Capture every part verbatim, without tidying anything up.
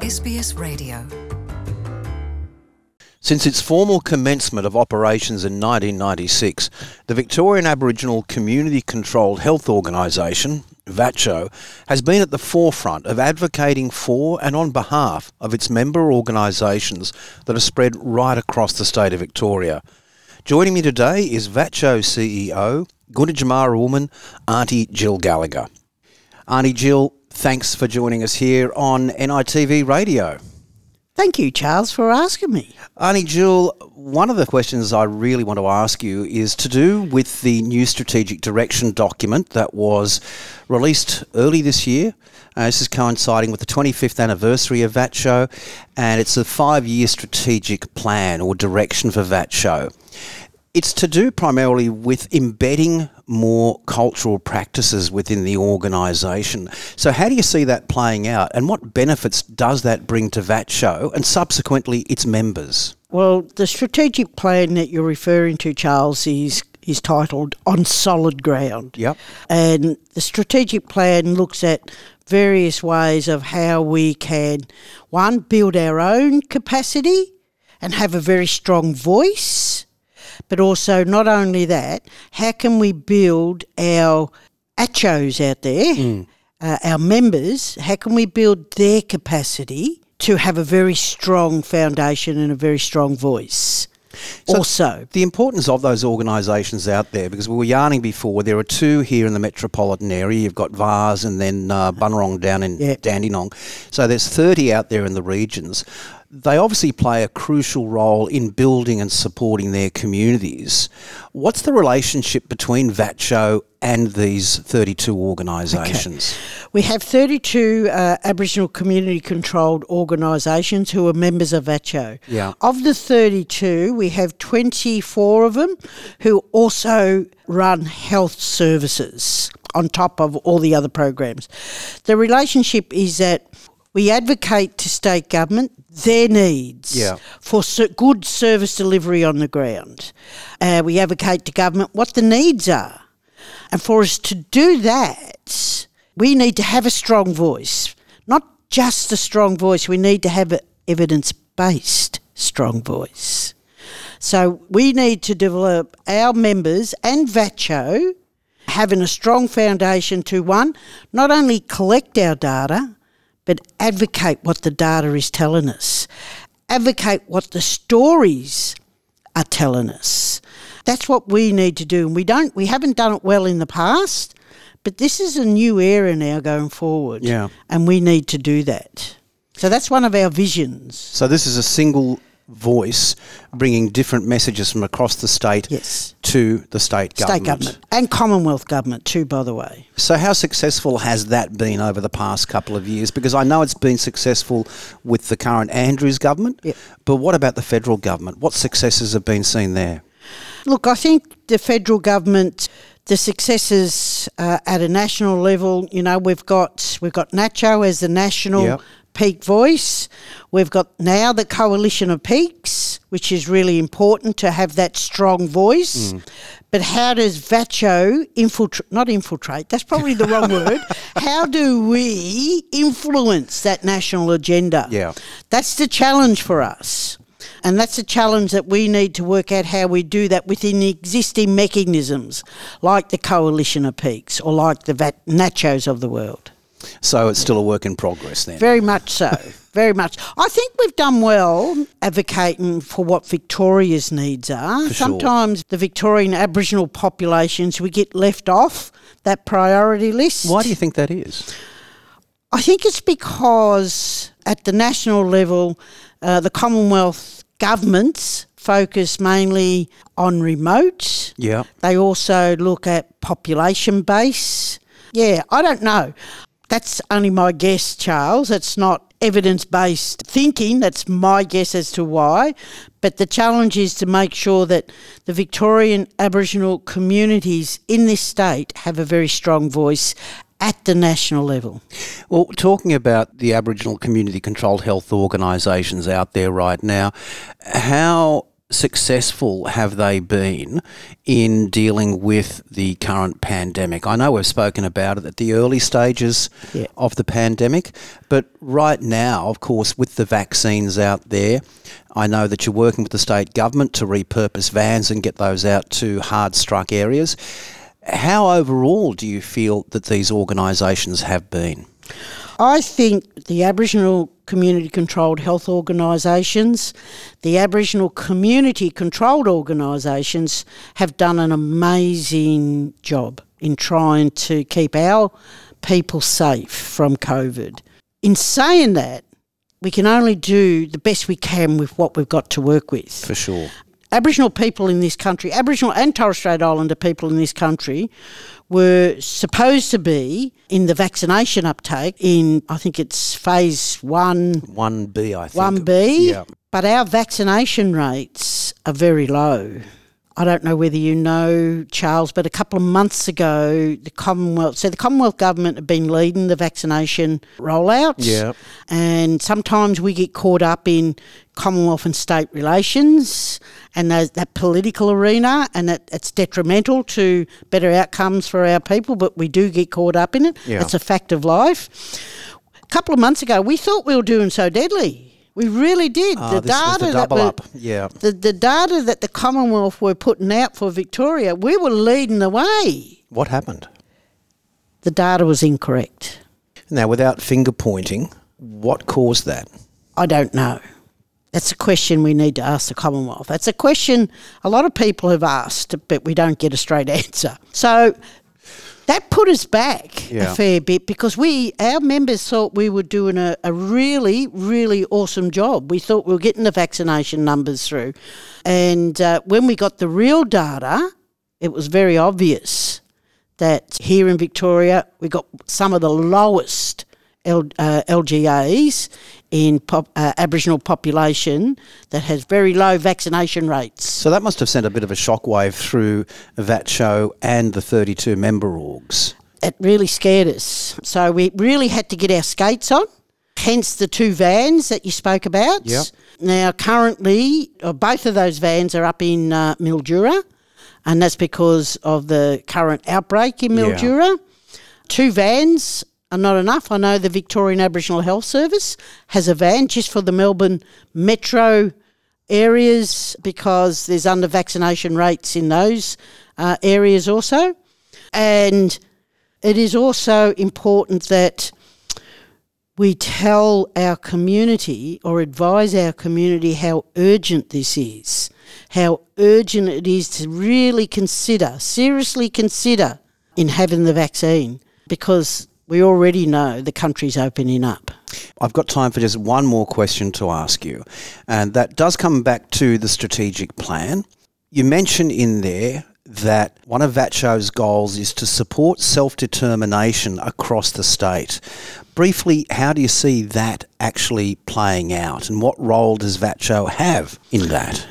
S B S Radio. Since its formal commencement of operations in nineteen ninety-six, the Victorian Aboriginal Community Controlled Health Organisation, VATCHO, has been at the forefront of advocating for and on behalf of its member organisations that are spread right across the state of Victoria. Joining me today is VATCHO C E O, Gunditjmara woman, Auntie Jill Gallagher. Auntie Jill, thanks for joining us here on N I T V Radio. Thank you, Charles, for asking me. Auntie Jill, one of the questions I really want to ask you is to do with the new strategic direction document that was released early this year. Uh, this is coinciding with the twenty-fifth anniversary of VATCHO, and it's a five-year strategic plan or direction for VATCHO. It's to do primarily with embedding more cultural practices within the organisation. So how do you see that playing out, and what benefits does that bring to VATCHO and subsequently its members? Well, the strategic plan that you're referring to, Charles, is is titled On Solid Ground. Yep. And the strategic plan looks at various ways of how we can, one, build our own capacity and have a very strong voice. But also, not only that, how can we build our ACCHOs out there, mm. uh, our members, how can we build their capacity to have a very strong foundation and a very strong voice? So also, the importance of those organisations out there, because we were yarning before, there are two here in the metropolitan area. You've got Vars and then uh, Bunurong down in yeah. Dandenong. So there's thirty out there in the regions. They obviously play a crucial role in building and supporting their communities. What's the relationship between VATCHO and these thirty-two organisations? Okay. We have thirty-two uh, Aboriginal community-controlled organisations who are members of VATCHO. Yeah. Of the thirty-two, we have twenty-four of them who also run health services on top of all the other programs. The relationship is that we advocate to state government their needs yeah. for good service delivery on the ground. Uh, we advocate to government what the needs are. And for us to do that, we need to have a strong voice. Not just a strong voice, we need to have an evidence-based strong voice. So we need to develop our members and VATCHO having a strong foundation to, one, not only collect our data, but advocate what the data is telling us. Advocate what the stories are telling us. That's what we need to do. And we don't, we haven't done it well in the past, but this is a new era now going forward. Yeah. And we need to do that. So that's one of our visions. So this is a single voice bringing different messages from across the state yes. to the state government. State government and Commonwealth government too, by the way. So how successful has that been over the past couple of years? Because I know it's been successful with the current Andrews government, yep. but what about the federal government? What successes have been seen there? Look, I think the federal government, the successes uh, at a national level, you know, we've got we've got NACCHO as the national yep. peak voice. We've got now the Coalition of Peaks, which is really important to have that strong voice. Mm. But how does VATCHO infiltrate, not infiltrate, that's probably the wrong word. How do we influence that national agenda? Yeah. That's the challenge for us. And that's a challenge that we need to work out how we do that within the existing mechanisms, like the Coalition of Peaks or like the VAT- NACCHOs of the world. So it's still a work in progress then? Very much so, very much. I think we've done well advocating for what Victoria's needs are. For Sometimes sure. the Victorian Aboriginal populations, we get left off that priority list. Why do you think that is? I think it's because at the national level, uh, the Commonwealth governments focus mainly on remote. Yeah. They also look at population base. Yeah, I don't know. That's only my guess, Charles. It's not evidence-based thinking. That's my guess as to why. But the challenge is to make sure that the Victorian Aboriginal communities in this state have a very strong voice at the national level. Well, talking about the Aboriginal community-controlled health organisations out there right now, how successful have they been in dealing with the current pandemic? I know we've spoken about it at the early stages yeah. of the pandemic, but right now, of course, with the vaccines out there, I know that you're working with the state government to repurpose vans and get those out to hard-struck areas. How overall do you feel that these organisations have been? I think the Aboriginal community-controlled health organisations, the Aboriginal community-controlled organisations have done an amazing job in trying to keep our people safe from COVID. In saying that, we can only do the best we can with what we've got to work with. For sure. Aboriginal people in this country, Aboriginal and Torres Strait Islander people in this country were supposed to be in the vaccination uptake in, I think it's phase one. one B, I think. one B, yeah. But our vaccination rates are very low. I don't know whether you know, Charles, but a couple of months ago, the Commonwealth, so the Commonwealth government have been leading the vaccination rollout. Yeah. And sometimes we get caught up in Commonwealth and state relations and those, that political arena, and that it's detrimental to better outcomes for our people, but we do get caught up in it. Yeah. It's a fact of life. A couple of months ago, we thought we were doing so deadly. We really did. Oh, the this was data the that double were, up. Yeah. the, the data that the Commonwealth were putting out for Victoria, we were leading the way. What happened? The data was incorrect. Now, without finger pointing, what caused that? I don't know. That's a question we need to ask the Commonwealth. That's a question a lot of people have asked, but we don't get a straight answer. So that put us back yeah. a fair bit because we, our members thought we were doing a, a really, really awesome job. We thought we were getting the vaccination numbers through. And uh, when we got the real data, it was very obvious that here in Victoria we got some of the lowest L, uh, L G As in pop, uh, Aboriginal population that has very low vaccination rates. So that must have sent a bit of a shockwave through VATCHO and the thirty-two member orgs. It really scared us. So we really had to get our skates on, hence the two vans that you spoke about. Yep. Now, currently, uh, both of those vans are up in uh, Mildura, and that's because of the current outbreak in Mildura. Yeah. Two vans are not enough. I know the Victorian Aboriginal Health Service has a van just for the Melbourne metro areas because there's under vaccination rates in those uh, areas also. And it is also important that we tell our community or advise our community how urgent this is, how urgent it is to really consider, seriously consider in having the vaccine, because we already know the country's opening up. I've got time for just one more question to ask you, and that does come back to the strategic plan. You mentioned in there that one of VATCHO's goals is to support self-determination across the state. Briefly, how do you see that actually playing out, and what role does VATCHO have in that?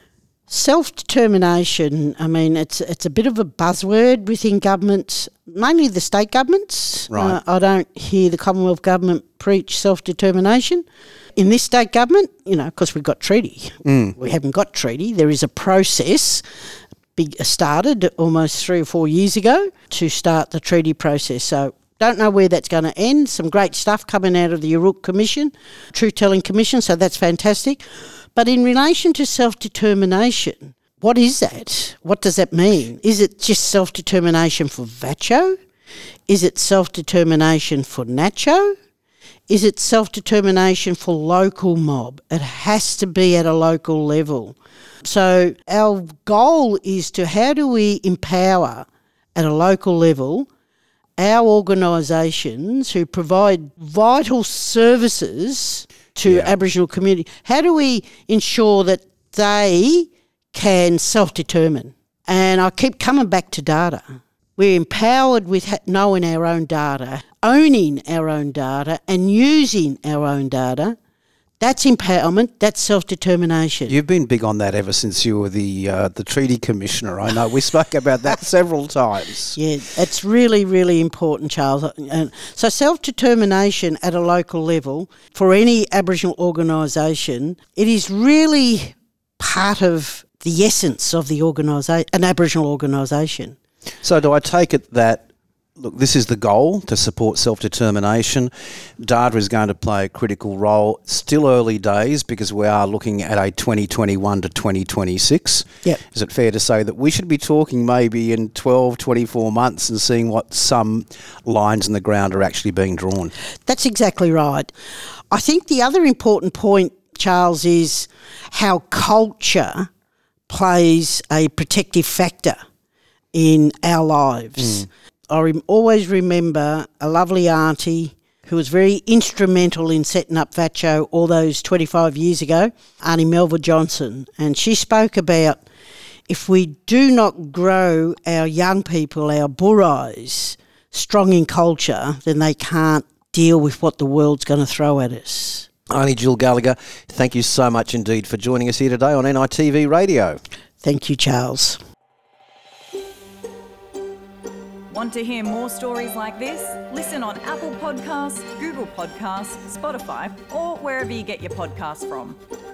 Self-determination, I mean, it's it's a bit of a buzzword within government, mainly the state governments. Right. Uh, I don't hear the Commonwealth government preach self-determination. In this state government, you know, because we've got treaty. Mm. We haven't got treaty. There is a process big, started almost three or four years ago to start the treaty process. So don't know where that's going to end. Some great stuff coming out of the Uruk Commission, Truth Telling Commission, so that's fantastic. But in relation to self-determination, what is that? What does that mean? Is it just self-determination for VATCHO? Is it self-determination for NATCHO? Is it self-determination for local mob? It has to be at a local level. So our goal is to how do we empower at a local level our organisations who provide vital services to yeah. Aboriginal community. How do we ensure that they can self-determine? And I keep coming back to data. We're empowered with ha- knowing our own data, owning our own data and using our own data. That's empowerment, that's self-determination. You've been big on that ever since you were the uh, the Treaty Commissioner. I know we spoke about that several times. Yeah, it's really, really important, Charles. And so self-determination at a local level for any Aboriginal organisation, it is really part of the essence of the organisa- an Aboriginal organisation. So do I take it that, look, this is the goal, to support self-determination. Data is going to play a critical role. Still early days because we are looking at a twenty twenty-one to twenty twenty-six. Yep. Is it fair to say that we should be talking maybe in twelve, twenty-four months and seeing what some lines in the ground are actually being drawn? That's exactly right. I think the other important point, Charles, is how culture plays a protective factor in our lives. Mm. I rem- always remember a lovely auntie who was very instrumental in setting up VATCHO all those twenty-five years ago, Auntie Melva Johnson, and she spoke about if we do not grow our young people, our burais, strong in culture, then they can't deal with what the world's going to throw at us. Auntie Jill Gallagher, thank you so much indeed for joining us here today on N I T V Radio. Thank you, Charles. Want to hear more stories like this? Listen on Apple Podcasts, Google Podcasts, Spotify, or wherever you get your podcasts from.